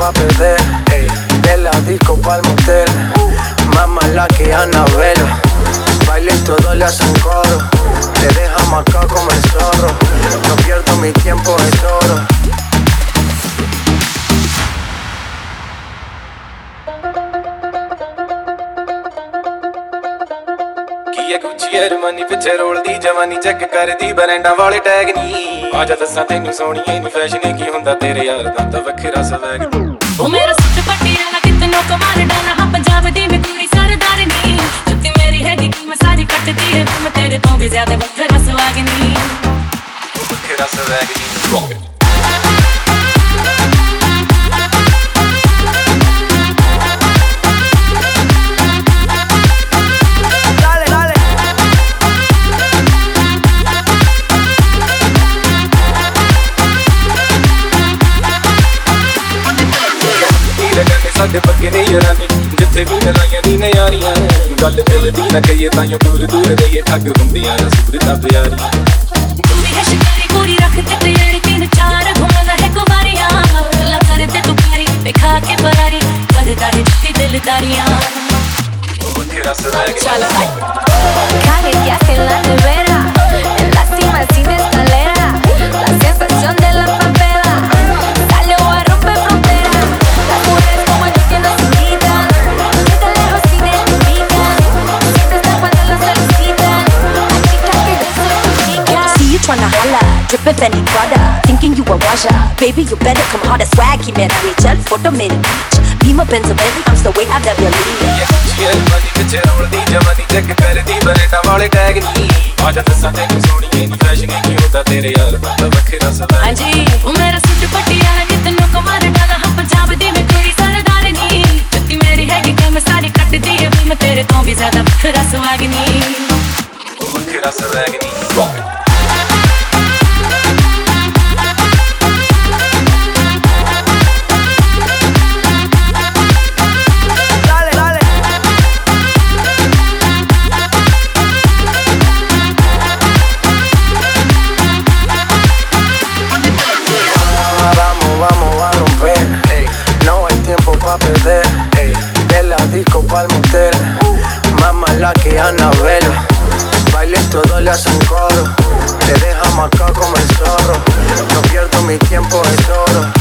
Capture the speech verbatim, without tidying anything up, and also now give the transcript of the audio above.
pa' perder, ey. De la disco pa'l motel, más mala que Anabel. Baile y todo le hacen coro, te deja marcado como el zorro. No pierdo mi tiempo, es oro. Gucci Armani ਪਿੱਛੇ ਰੋਲਦੀ ਜਵਾਨੀ ਚੈੱਕ ਕਰਦੀ ਬਰੈਂਡਾਂ ਵਾਲੇ ਟੈਗ ਨਹੀਂ ਆਜਾ ਦੱਸਾਂ ਤੈਨੂੰ ਸੋਹਣੀਏ ਨੀ ਫੈਸ਼ਨ ਕੀ ਹੁੰਦਾ ਤੇਰੇ ਯਾਰ ਦਾ ਤਾਂ ਵੱਖਰਾ ਸਵੈਗ ਉਹ ਮੇਰਾ ਸੁੱਟ ਪਟਿਆਲਾ ਕਿਤਨੋਂ ਕਮਾਲ ਡਾਲਾ ਹਾਂ ਪੰਜਾਬ ਦੀ ਮੈਂ ਪੂਰੀ ਸਰਦਾਰ ਨੀ ਜੁੱਤੀ ਮੇਰੀ ਹੈਗੀ ਕੀ ਮੈਂ ਸਾਰੀ ਕੱਟਦੀ ਹੈ ਮੈਂ ਤੇਰੇ ਤੋਂ ਵੀ ਜ਼ਿਆਦਾ ਵੱਖਰਾ ਸਵੈਗ ਨੀ ਵੱਖਰਾ ਸਵੈਗ ਨੀ ਸਾਡੇ ਪੱਕੇ ਨੇ ਯਾਰਾਂ ਨੇ ਜਿੱਥੇ ਵੀ ਲੜਾਈਆਂ ਦੀ ਨਿਆਰੀਆਂ ਗੱਲ ਦਿਲ ਦੀ ਨਾ ਕਹੀਏ ਤਾਂ ਦੂਰ ਦੂਰ ਰਹੀਏ ਠੱਗ ਹੁੰਦੀਆਂ ਸੂਰਤਾਂ ਪਿਆਰੀਆਂ ਤੂੰ ਵੀ ਹੈ ਸ਼ਿਕਾਰੀ ਪੂਰੀ ਰੱਖਦੇ ਤੇਰੇ ਤਿੰਨ ਚਾਰ ਘੁੰਮਦਾ ਹੈ ਕੁਵਾਰੀਆਂ ਲਾ ਕਰਦੇ ਤੂੰ ਪਿਆਰੀ ਦਿਖਾ ਕੇ ਬਰਾਰੀ ਕਰਦਾ ਹੈ ਜਿੱਤੀ ਦਿਲਦਾਰੀਆਂ ਵੱਖਰਾ ਸਵੈਗ ਚੱਲ Cague que en la nevera, en la cima sin escalera, la sensación de la papela, salió a romper frontera. Las mujeres como yo que no se quitan, desde lejos sin identifican, siempre están cuando las solicitan. Hay chicas que yo soy tu chica. See you tryna holla, drippin' Fendi Prada, thinking you a Russia. Baby, you better come harder, swag ही मेरा Rachel, photo मेरी beach. Beamer Benz Bentley, I'm the way I love your lead. Gucci Armani ਪਿੱਛੇ ਰੋਲਦੀ ਜਵਾਨੀ ਚੈੱਕ ਕਰਦੀ ਬਰੈਂਡਾਂ ਵਾਲੇ ਟੈਗ ਨਹੀਂ ਆਜਾ ਦੱਸਾਂ ਤੈਨੂੰ ਸੋਹਣੀਏ ਨੀ ਫੈਸ਼ਨ ਕੀ ਹੁੰਦਾ ਤੇਰੇ ਯਾਰ ਦਾ ਤਾਂ ਵੱਖਰਾ ਸਵੈਗ ਹਾਂਜੀ ਉਹ ਮੇਰਾ ਸੁੱਟ ਪਟਿਆਲਾ ਕਿਤਨੋਂ ਕਮਾਲ ਡਾਲਾ ਹਾਂ ਪੰਜਾਬ ਦੀ ਮੈਂ ਪੂਰੀ ਸਰਦਾਰ ਨੀ ਜੁੱਤੀ ਮੇਰੀ ਹੈਗੀ ਕਿ ਮੈਂ ਸਾਰੀ ਕੱਟਦੀ ਹੈ ਮੈਂ ਤੇਰੇ ਤੋਂ ਵੀ ਜ਼ਿਆਦਾ ਵੱਖਰਾ ਸਵੈਗ ਨੀ ਵੱਖਰਾ ਸਵੈਗ ਨੀ Pa' perder, ey. De la disco pa'l motel, más mala que Anabel. Baile y todo le hacen coro, te deja marcado como el zorro. No pierdo mi tiempo, es oro.